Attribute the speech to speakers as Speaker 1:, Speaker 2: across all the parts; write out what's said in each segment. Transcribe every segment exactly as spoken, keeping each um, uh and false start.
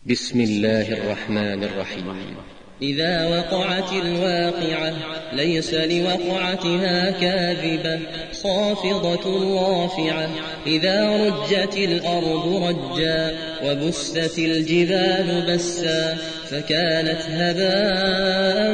Speaker 1: بسم الله الرحمن الرحيم.
Speaker 2: إذا وقعت الواقعة ليس لوقعتها كاذبة خافضة رافعة. إذا رجت الأرض رجا وبست الجبال بسا فكانت هباء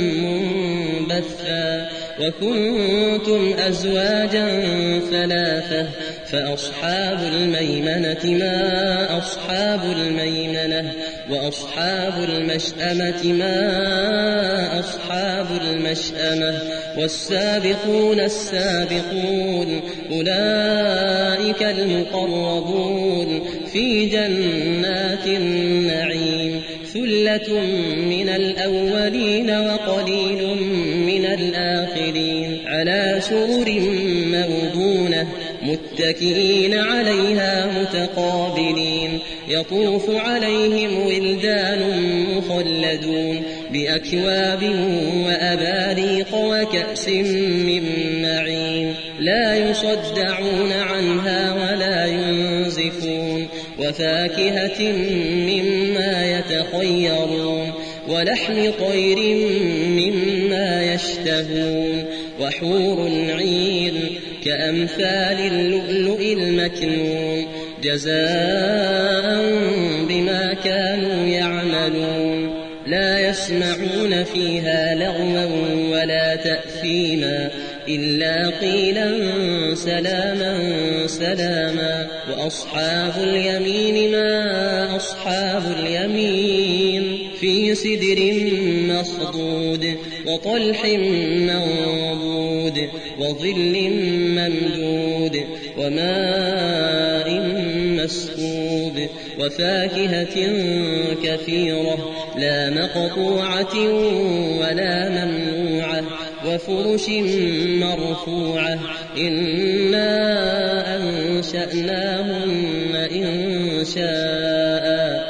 Speaker 2: منبثا. وكنتم أزواجا ثلاثة فأصحاب الميمنة ما أصحاب الميمنة وأصحاب المشأمة ما أصحاب المشأمة. والسابقون السابقون أولئك المقربون في جنات النعيم. ثلة من الأولين وقليل من الآخرين. على سرر موضونة متكئين عليها متقابلين. يطوف عليهم ولدان مخلدون بأكواب وأباريق وكأس من معين. لا يصدعون عنها ولا ينزفون. وفاكهة مما يتخيرون ولحم طير مما يشتهون. وحور عين كأمثال اللؤلؤ المكنون جزاء بما كانوا يعملون. لا يسمعون فيها لغوا ولا تأثيما إلا قيلا سلاما سلاما. وأصحاب اليمين ما أصحاب اليمين في سدر مخضود وطلح منضود وظل ممدود وماء مسكوب. وفاكهة كثيرة لا مقطوعة ولا ممنوعة. وفرش مرفوعة. إنا أنشأناهن إن شاء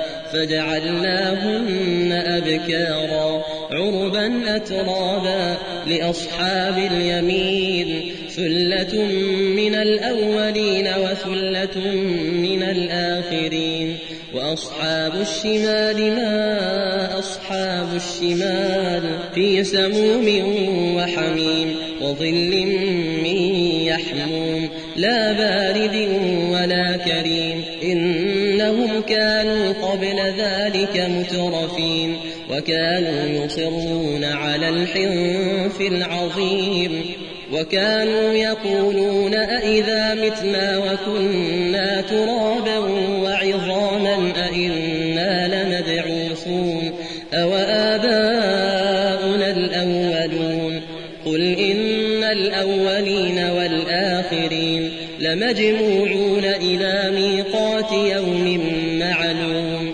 Speaker 2: فجعلناهن أبكارا عربا أترابا لأصحاب اليمين. ثلة من الأولين وثلة من الآخرين. وأصحاب الشمال ما أصحاب الشمال في سموم وحميم وظل من يحموم لا بارد ولا كريم. إنهم كانوا قبل ذلك مترفين وكانوا يصرون على الحنث العظيم. وكانوا يقولون أئذا متنا وكنا ترابا وعظاما أئنا لمبعوثون أو آباؤنا الأولون. قل إن الأولين والآخرين لمجموعون إلى ميقات يوم معلوم.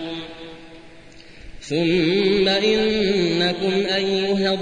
Speaker 2: ثم إنكم أيها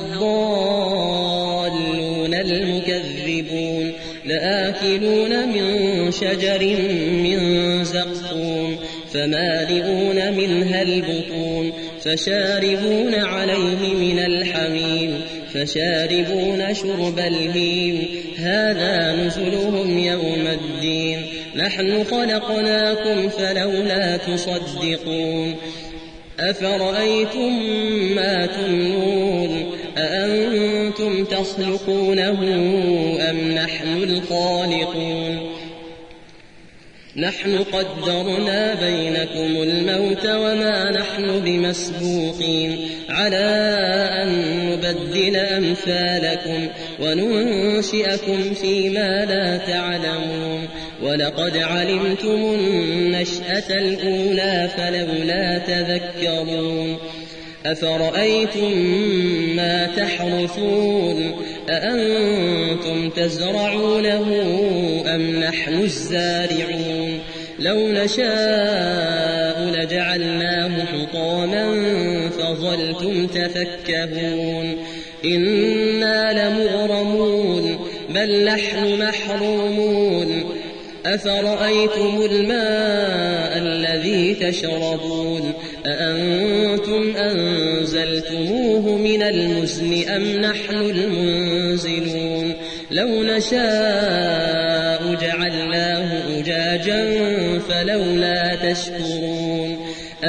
Speaker 2: الضالون المكذبون لآكلون من شجر من زقوم فمالئون منها البطون فشاربون عليه من الحميم فشاربون شرب الهيم. هذا نزلهم يوم الدين. نحن خلقناكم فلولا تصدقون. أفرأيتم ما تمنون أأنتم تخلقونه أم نحن الخالقون. نحن قدرنا بينكم الموت وما نحن بمسبوقين على أن نبدل أمثالكم وننشئكم فيما لا تعلمون. ولقد علمتم النشأة الأولى فلولا تذكرون. أفرأيتم ما تحرثون أأنتم تزرعونه أم نحن الزارعون. لو نشاء لجعلناه حطاما فظلتم تفكهون. إنا لمغرمون بل نحن محرومون. أفرأيتم الماء الذي تشربون أأنتم أنزلتموه من المزن أم نحن المنزلون. لو نشاء جعلناه أجاجا فلولا تشكرون.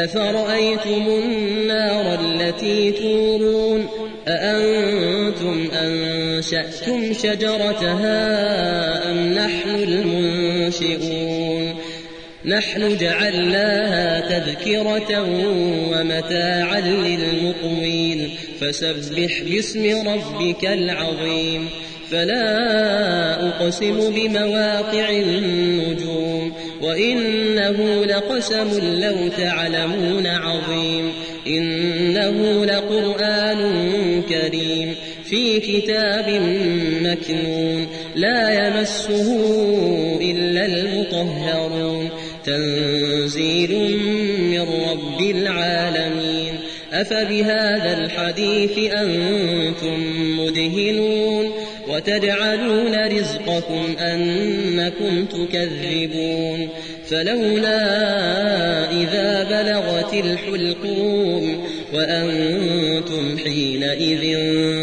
Speaker 2: أفرأيتم النار التي تورون أأنتم أنشأتم شجرتها أم نحن المنشئون نحن جعلناها تذكرة ومتاعا للمقوين فسبح باسم ربك العظيم فلا أقسم بمواقع النجوم وإنه لقسم لو تعلمون عظيم إنه لقرآن كريم في كتاب مكنون لا يمسه إلا المطهرون تنزيل من رب العالمين أفبهذا الحديث أنتم مدهنون وتجعلون رزقكم أنكم تكذبون فلولا إذا بلغت الحلقوم وأنتم حينئذ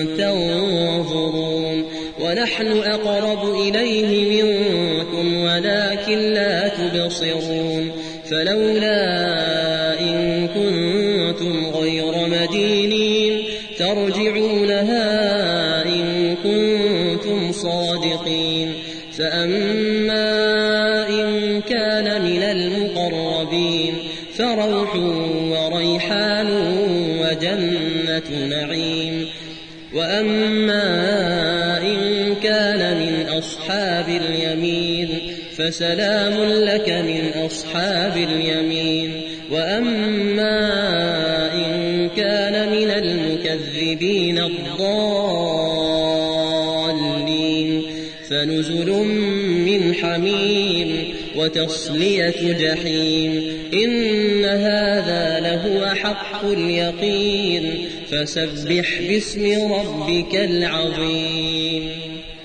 Speaker 2: تنظرون ونحن أقرب إليه منكم ولكن لا تبصرون فلولا إن كنتم غير مدينين ترجعونها إن كنتم صادقين فأما إن كان من المقربين فروح وريحان وجنة نعيم وأما إن كان من أصحاب اليمين فسلام لك من أصحاب اليمين وأما إن كان من المكذبين الضالين فنزل من حميم وتصلية جحيم إن هذا لهو حق اليقين فسبح باسم ربك العظيم.